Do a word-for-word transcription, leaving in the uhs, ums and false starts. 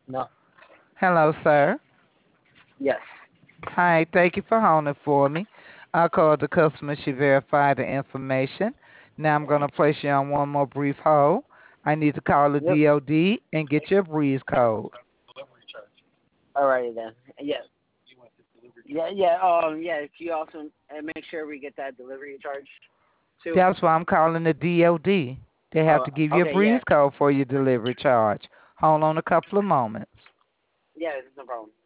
No. Hello, sir. Yes. Hi, thank you for holding for me. I called the customer. She verified the information. Now I'm going to place you on one more brief hold. I need to call the Yep. D O D and get your breeze code. Alrighty then. Yeah. Yeah. Yeah. Um. Yeah. Can you also uh, make sure we get that delivery charge too? That's why I'm calling the D O D. They have Oh. to give you a Okay. Yeah. breeze code for your delivery charge. Hold on a couple of moments. Yeah. No problem.